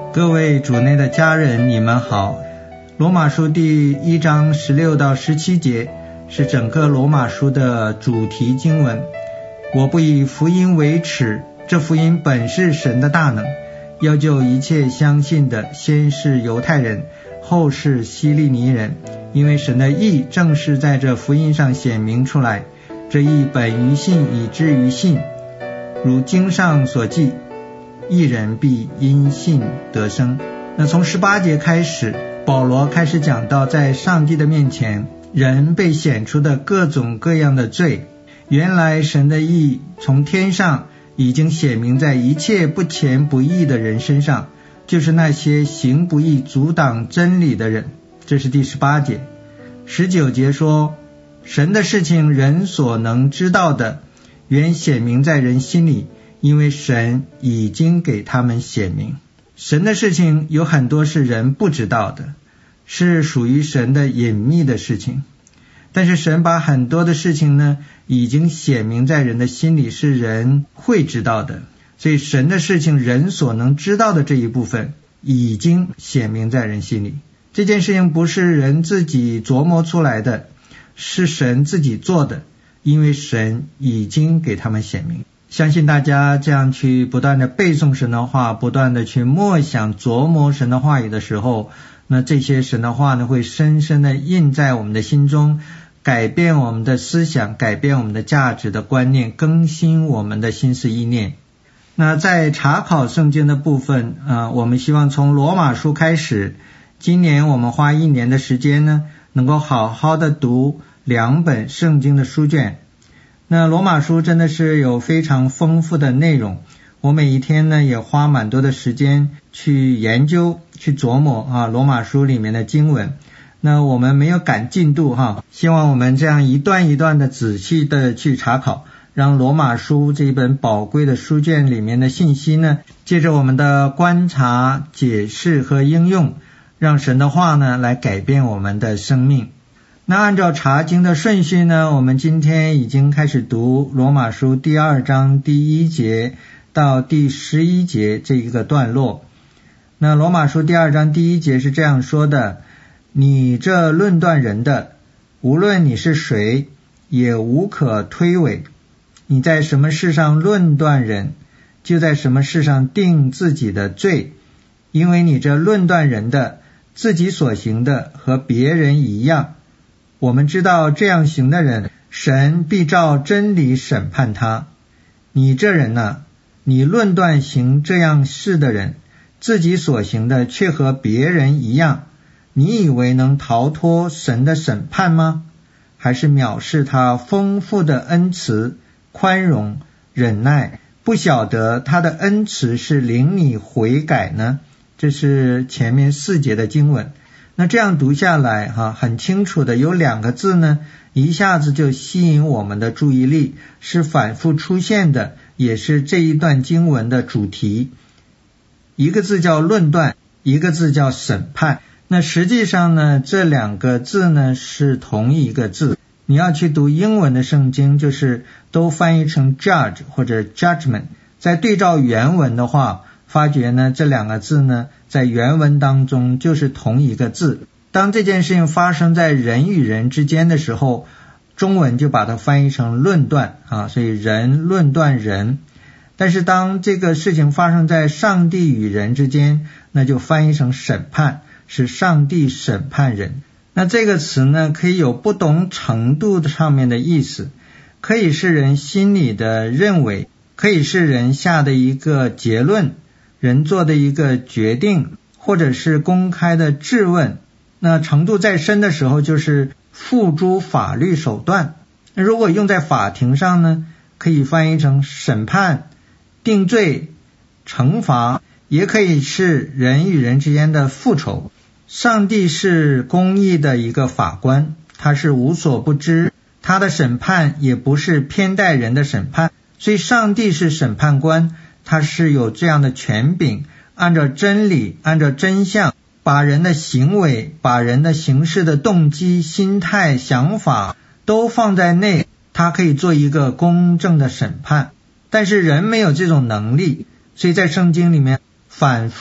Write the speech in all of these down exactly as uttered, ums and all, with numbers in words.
各位主内的家人，你们好。罗马书第一章十六到十七节是整个罗马书的主题经文。我不以福音为耻，这福音本是神的大能，要救一切相信的，先是犹太人，后是希利尼人，因为神的义正是在这福音上显明出来。这义本于信，以至于信，如经上所记，义人必因信得生。那从十八节开始，保罗开始讲到在上帝的面前人被显出的各种各样的罪。原来神的义从天上已经显明在一切不虔不义的人身上，就是那些行不义阻挡真理的人。这是第十八节。十九节说，神的事情人所能知道的，原显明在人心里，因为神已经给他们显明。神的事情有很多是人不知道的，是属于神的隐秘的事情。但是神把很多的事情呢，已经显明在人的心里，是人会知道的。所以神的事情人所能知道的这一部分，已经显明在人心里。这件事情不是人自己琢磨出来的，是神自己做的，因为神已经给他们显明。相信大家这样去不断的背诵神的话，不断的去默想琢磨神的话语的时候，那这些神的话呢，会深深的印在我们的心中，改变我们的思想，改变我们的价值的观念，更新我们的心思意念。那在查考圣经的部分啊，我们希望从罗马书开始，今年我们花一年的时间呢，能够好好的读两本圣经的书卷。那罗马书真的是有非常丰富的内容，我每一天呢也花蛮多的时间去研究去琢磨啊罗马书里面的经文。那我们没有赶进度哈，希望我们这样一段一段的仔细的去查考，让罗马书这一本宝贵的书卷里面的信息呢，借着我们的观察、解释和应用，让神的话呢来改变我们的生命。那按照查经的顺序呢，我们今天已经开始读罗马书第二章第一节到第十一节这一个段落。那罗马书第二章第一节是这样说的：你这论断人的，无论你是谁，也无可推诿。你在什么事上论断人，就在什么事上定自己的罪，因为你这论断人的，自己所行的和别人一样。我们知道这样行的人，神必照真理审判他。你这人呢、啊，你论断行这样事的人，自己所行的却和别人一样，你以为能逃脱神的审判吗？还是藐视他丰富的恩慈、宽容、忍耐，不晓得他的恩慈是领你悔改呢？这是前面四节的经文。那这样读下来哈，很清楚的有两个字呢，一下子就吸引我们的注意力，是反复出现的，也是这一段经文的主题。一个字叫论断，一个字叫审判。那实际上呢，这两个字呢是同一个字。你要去读英文的圣经，就是都翻译成 judge 或者 judgment。在对照原文的话，发觉呢这两个字呢在原文当中就是同一个字。当这件事情发生在人与人之间的时候，中文就把它翻译成论断啊，所以人论断人。但是当这个事情发生在上帝与人之间，那就翻译成审判，是上帝审判人。那这个词呢可以有不同程度上面的意思，可以是人心里的认为，可以是人下的一个结论，人做的一个决定，或者是公开的质问。那程度再深的时候，就是付诸法律手段。那如果用在法庭上呢，可以翻译成审判、定罪、惩罚，也可以是人与人之间的复仇。上帝是公义的一个法官，他是无所不知，他的审判也不是偏待人的审判，所以上帝是审判官，他是有这样的权柄，按照真理，按照真相，把人的行为，把人的行事的动机、心态、想法都放在内，他可以做一个公正的审判。但是人没有这种能力，所以在圣经里面反复的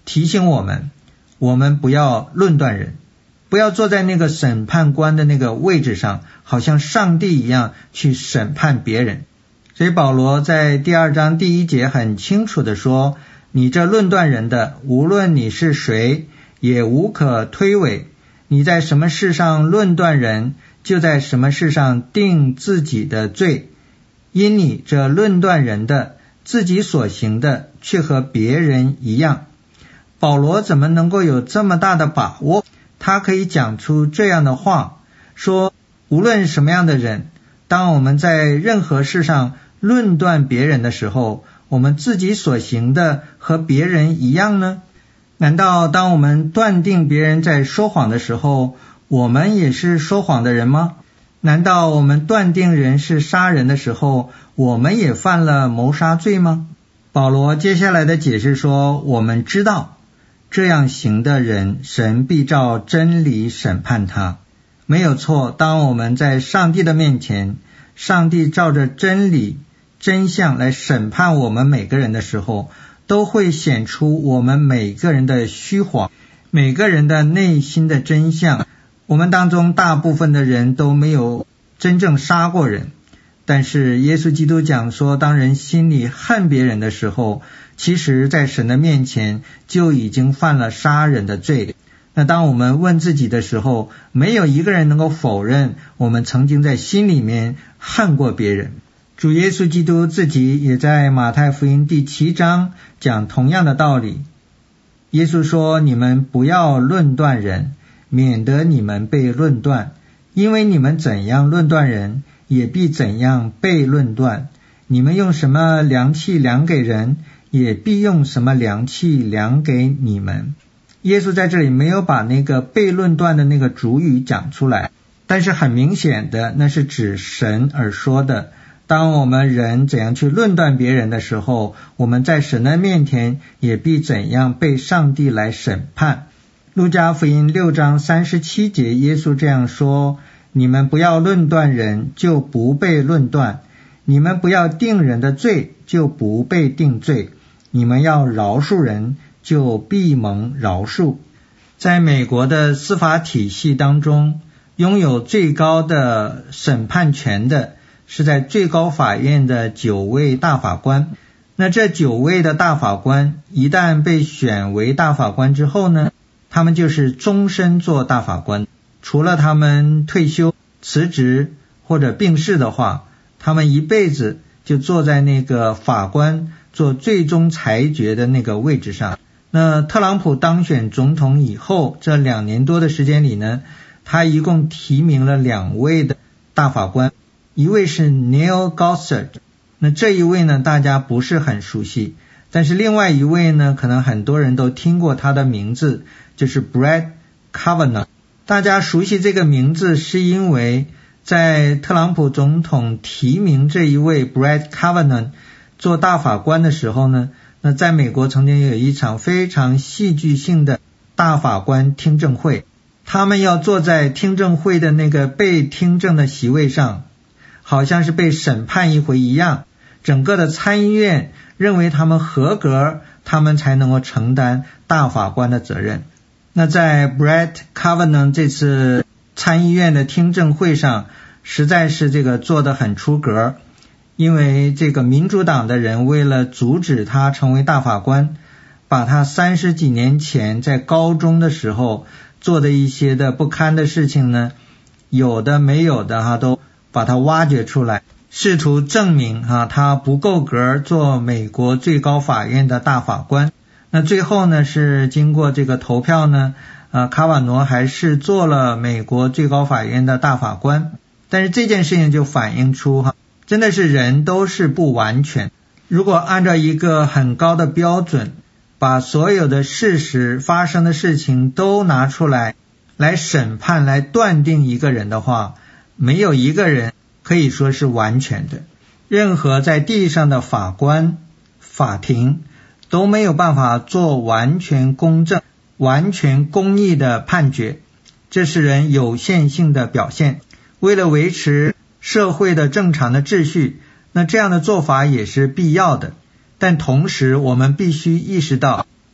提醒我们，我们不要论断人，不要坐在那个审判官的那个位置上，好像上帝一样去审判别人。所以保罗在第二章第一节很清楚地说，你这论断人的，无论你是谁，也无可推诿。你在什么事上论断人，就在什么事上定自己的罪。因你这论断人的，自己所行的却和别人一样。保罗怎么能够有这么大的把握，他可以讲出这样的话，说无论什么样的人，当我们在任何事上论断别人的时候，我们自己所行的和别人一样呢？难道当我们断定别人在说谎的时候，我们也是说谎的人吗？难道我们断定人是杀人的时候，我们也犯了谋杀罪吗？保罗接下来的解释说，我们知道这样行的人，神必照真理审判他。没有错，当我们在上帝的面前，上帝照着真理真相来审判我们每个人的时候，都会显出我们每个人的虚谎，每个人的内心的真相。我们当中大部分的人都没有真正杀过人，但是耶稣基督讲说，当人心里恨别人的时候，其实在神的面前就已经犯了杀人的罪。那当我们问自己的时候，没有一个人能够否认我们曾经在心里面恨过别人。主耶稣基督自己也在马太福音第七章讲同样的道理。耶稣说，你们不要论断人，免得你们被论断，因为你们怎样论断人，也必怎样被论断。你们用什么量器量给人，也必用什么量器量给你们。耶稣在这里没有把那个被论断的那个主语讲出来，但是很明显的，那是指神而说的。当我们人怎样去论断别人的时候，我们在神的面前也必怎样被上帝来审判。路加福音六章三十七节，耶稣这样说，你们不要论断人，就不被论断；你们不要定人的罪，就不被定罪；你们要饶恕人，就必蒙饶恕。在美国的司法体系当中，拥有最高的审判权的是在最高法院的九位大法官。那这九位的大法官一旦被选为大法官之后呢，他们就是终身做大法官，除了他们退休、辞职或者病逝的话，他们一辈子就坐在那个法官做最终裁决的那个位置上。那特朗普当选总统以后，这两年多的时间里呢，他一共提名了两位的大法官，一位是 Neil Gorsuch， 那这一位呢大家不是很熟悉，但是另外一位呢可能很多人都听过他的名字，就是 Brett Kavanaugh。 大家熟悉这个名字是因为在特朗普总统提名这一位 Brett Kavanaugh 做大法官的时候呢，那在美国曾经有一场非常戏剧性的大法官听证会，他们要坐在听证会的那个被听证的席位上，好像是被审判一回一样，整个的参议院认为他们合格，他们才能够承担大法官的责任。那在 Brett Kavanaugh 这次参议院的听证会上，实在是这个做得很出格，因为这个民主党的人为了阻止他成为大法官，把他三十几年前在高中的时候做的一些的不堪的事情呢，有的没有的哈都把他挖掘出来，试图证明哈他不够格做美国最高法院的大法官。那最后呢是经过这个投票呢，呃，卡瓦诺还是做了美国最高法院的大法官。但是这件事情就反映出哈，真的是人都是不完全。如果按照一个很高的标准，把所有的事实发生的事情都拿出来来审判来断定一个人的话，没有一个人可以说是完全的。任何在地上的法官、法庭都没有办法做完全公正、完全公义的判决，这是人有限性的表现。为了维持社会的正常的秩序，那这样的做法也是必要的。但同时我们必须意识到，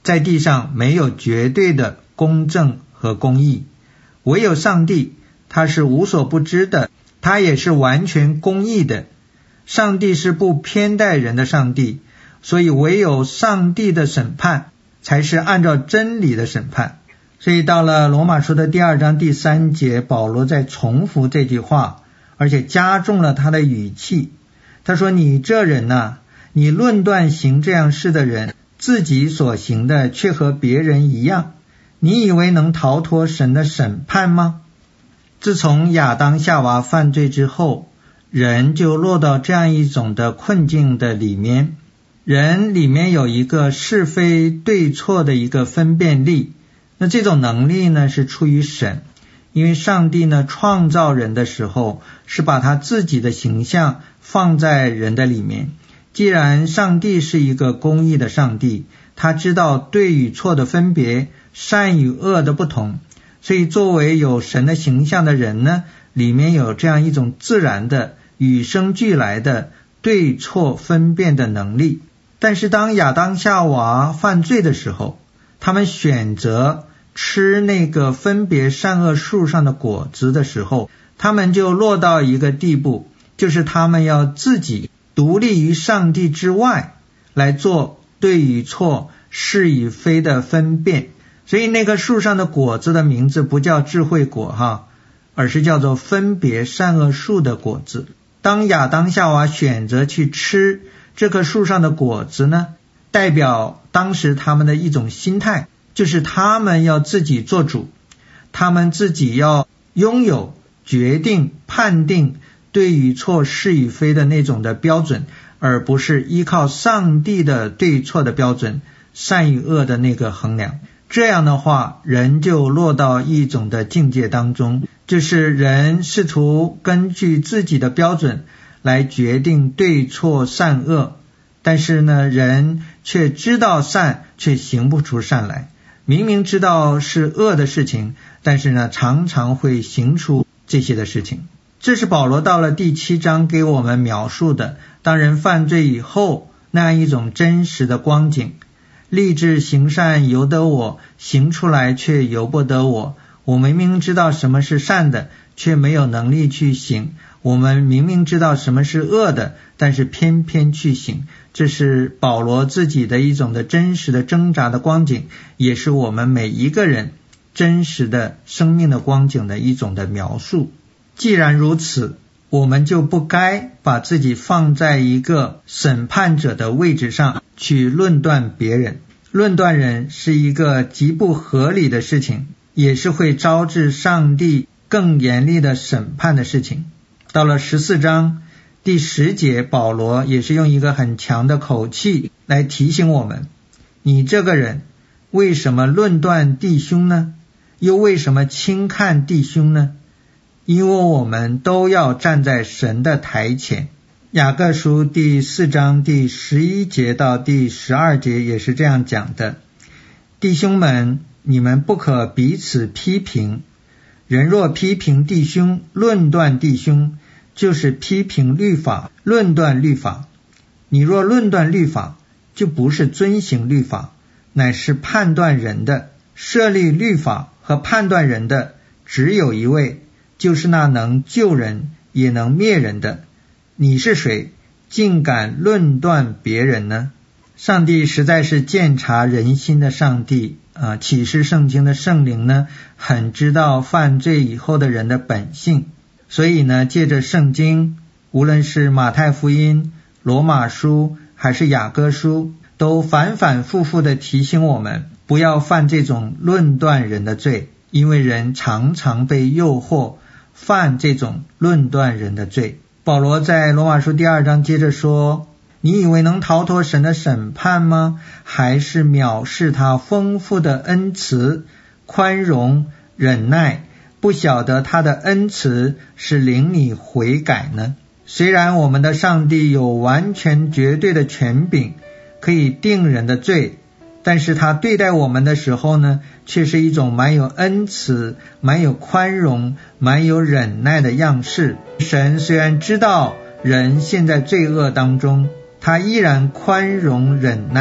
在地上没有绝对的公正和公义，唯有上帝，他是无所不知的，他也是完全公义的。上帝是不偏待人的上帝，所以唯有上帝的审判才是按照真理的审判。所以到了罗马书的第二章第三节，保罗在重复这句话，而且加重了他的语气。他说，你这人啊，你论断行这样事的人，自己所行的却和别人一样，你以为能逃脱神的审判吗？自从亚当夏娃犯罪之后，人就落到这样一种的困境的里面。人里面有一个是非对错的一个分辨力，那这种能力呢是出于神，因为上帝呢创造人的时候是把他自己的形象放在人的里面。既然上帝是一个公义的上帝，他知道对与错的分别，善与恶的不同，所以作为有神的形象的人呢，里面有这样一种自然的与生俱来的对错分辨的能力。但是当亚当夏娃犯罪的时候，他们选择吃那个分别善恶树上的果子的时候，他们就落到一个地步，就是他们要自己独立于上帝之外来做对与错是与非的分辨。所以那个树上的果子的名字不叫智慧果哈，而是叫做分别善恶树的果子。当亚当夏娃选择去吃这棵树上的果子呢，代表当时他们的一种心态，就是他们要自己做主，他们自己要拥有决定判定对与错是与非的那种的标准，而不是依靠上帝的对错的标准，善与恶的那个衡量。这样的话，人就落到一种的境界当中，就是人试图根据自己的标准来决定对错善恶，但是呢，人却知道善，却行不出善来。明明知道是恶的事情，但是呢，常常会行出这些的事情。这是保罗到了第七章给我们描述的，当人犯罪以后那样一种真实的光景。立志行善由得我，行出来却由不得我。我明明知道什么是善的，却没有能力去行。我们明明知道什么是恶的，但是偏偏去行。这是保罗自己的一种的真实的挣扎的光景，也是我们每一个人真实的生命的光景的一种的描述。既然如此，我们就不该把自己放在一个审判者的位置上去论断别人。论断人是一个极不合理的事情，也是会招致上帝更严厉的审判的事情。到了十四章第十节，保罗也是用一个很强的口气来提醒我们，你这个人为什么论断弟兄呢？又为什么轻看弟兄呢？因为我们都要站在神的台前。雅各书第四章第十一节到第十二节也是这样讲的，弟兄们，你们不可彼此批评，人若批评弟兄，论断弟兄，就是批评律法，论断律法。你若论断律法，就不是遵行律法，乃是判断人的。设立律法和判断人的只有一位，就是那能救人也能灭人的。你是谁，竟敢论断别人呢？上帝实在是鉴察人心的上帝啊！启示圣经的圣灵呢，很知道犯罪以后的人的本性，所以呢，借着圣经，无论是马太福音、罗马书还是雅各书，都反反复复的提醒我们，不要犯这种论断人的罪，因为人常常被诱惑犯这种论断人的罪。保罗在罗马书第二章接着说，你以为能逃脱神的审判吗？还是藐视他丰富的恩慈、宽容、忍耐，不晓得他的恩慈是领你悔改呢？虽然我们的上帝有完全绝对的权柄，可以定人的罪，但是他对待我们的时候呢，却是一种蛮有恩慈、蛮有宽容、蛮有忍耐的样式。神虽然知道人陷在罪恶当中，他依然宽容忍耐，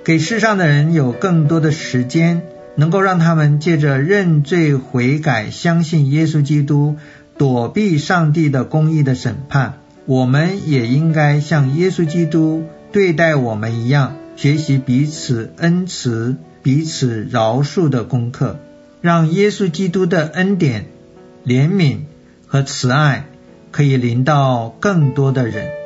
给世上的人有更多的时间，能够让他们借着认罪悔改，相信耶稣基督，躲避上帝的公义的审判。我们也应该像耶稣基督对待我们一样，学习彼此恩慈、彼此饶恕的功课，让耶稣基督的恩典、怜悯和慈爱可以临到更多的人。